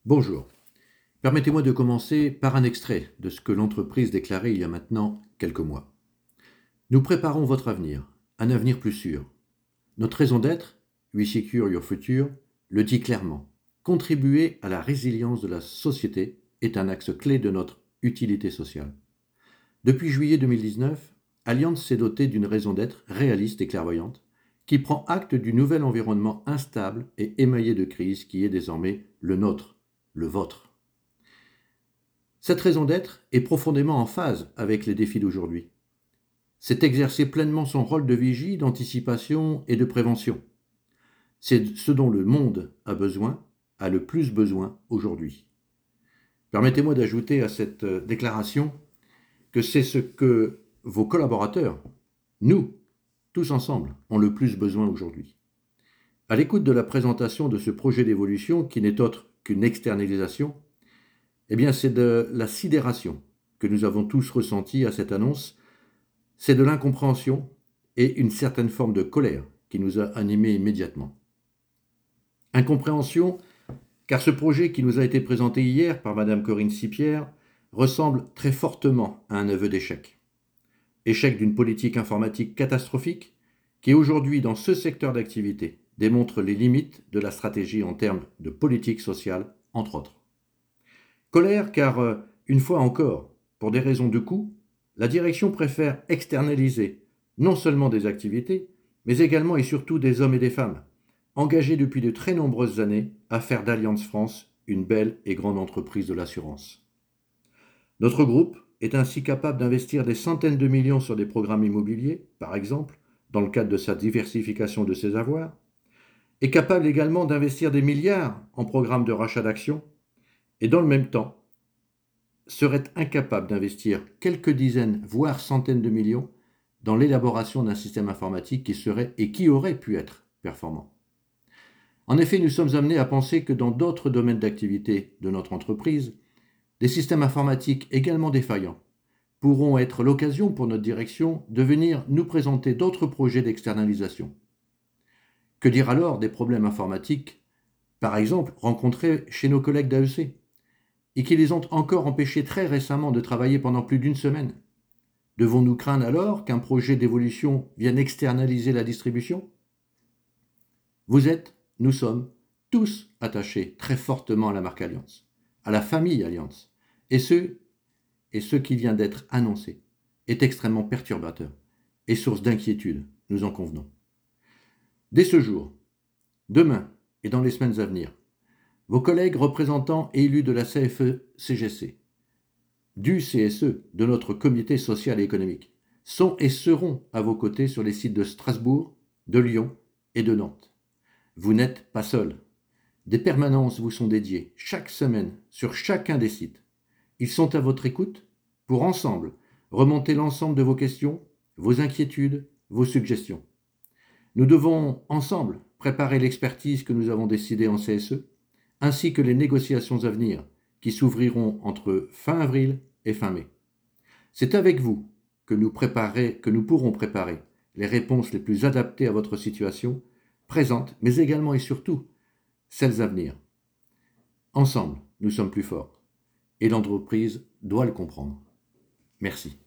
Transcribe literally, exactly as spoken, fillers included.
Bonjour. Permettez-moi de commencer par un extrait de ce que l'entreprise déclarait il y a maintenant quelques mois. Nous préparons votre avenir, un avenir plus sûr. Notre raison d'être, We Secure Your Future, le dit clairement. Contribuer à la résilience de la société est un axe clé de notre utilité sociale. Depuis juillet deux mille dix-neuf, Allianz s'est dotée d'une raison d'être réaliste et clairvoyante qui prend acte du nouvel environnement instable et émaillé de crises qui est désormais le nôtre, le vôtre. Cette raison d'être est profondément en phase avec les défis d'aujourd'hui. C'est exercer pleinement son rôle de vigie, d'anticipation et de prévention. C'est ce dont le monde a besoin, a le plus besoin aujourd'hui. Permettez-moi d'ajouter à cette déclaration que c'est ce que vos collaborateurs, nous, tous ensemble, ont le plus besoin aujourd'hui. À l'écoute de la présentation de ce projet d'évolution, qui n'est autre qu'une externalisation, eh bien, c'est de la sidération que nous avons tous ressentie à cette annonce, c'est de l'incompréhension et une certaine forme de colère qui nous a animés immédiatement. Incompréhension, car ce projet qui nous a été présenté hier par Madame Corinne Sipierre ressemble très fortement à un aveu d'échec. Échec d'une politique informatique catastrophique qui aujourd'hui, dans ce secteur d'activité, démontre les limites de la stratégie en termes de politique sociale, entre autres. Colère car, euh, une fois encore, pour des raisons de coût, la direction préfère externaliser non seulement des activités, mais également et surtout des hommes et des femmes, engagés depuis de très nombreuses années à faire d'Allianz France une belle et grande entreprise de l'assurance. Notre groupe est ainsi capable d'investir des centaines de millions sur des programmes immobiliers, par exemple, dans le cadre de sa diversification de ses avoirs, est capable également d'investir des milliards en programmes de rachat d'actions, et dans le même temps, serait incapable d'investir quelques dizaines, voire centaines de millions dans l'élaboration d'un système informatique qui serait et qui aurait pu être performant. En effet, nous sommes amenés à penser que dans d'autres domaines d'activité de notre entreprise, des systèmes informatiques également défaillants pourront être l'occasion pour notre direction de venir nous présenter d'autres projets d'externalisation. Que dire alors des problèmes informatiques, par exemple, rencontrés chez nos collègues d'A E C et qui les ont encore empêchés très récemment de travailler pendant plus d'une semaine? Devons-nous craindre alors qu'un projet d'évolution vienne externaliser la distribution? Vous êtes, nous sommes, tous attachés très fortement à la marque Allianz, à la famille Allianz, et ce, et ce qui vient d'être annoncé est extrêmement perturbateur et source d'inquiétude, nous en convenons. Dès ce jour, demain et dans les semaines à venir, vos collègues représentants et élus de la C F E C G C, du C S E, de notre comité social et économique, sont et seront à vos côtés sur les sites de Strasbourg, de Lyon et de Nantes. Vous n'êtes pas seuls. Des permanences vous sont dédiées chaque semaine sur chacun des sites. Ils sont à votre écoute pour ensemble remonter l'ensemble de vos questions, vos inquiétudes, vos suggestions. Nous devons ensemble préparer l'expertise que nous avons décidée en C S E, ainsi que les négociations à venir qui s'ouvriront entre fin avril et fin mai. C'est avec vous que nous, préparer, que nous pourrons préparer les réponses les plus adaptées à votre situation présente, mais également et surtout celles à venir. Ensemble, nous sommes plus forts et l'entreprise doit le comprendre. Merci.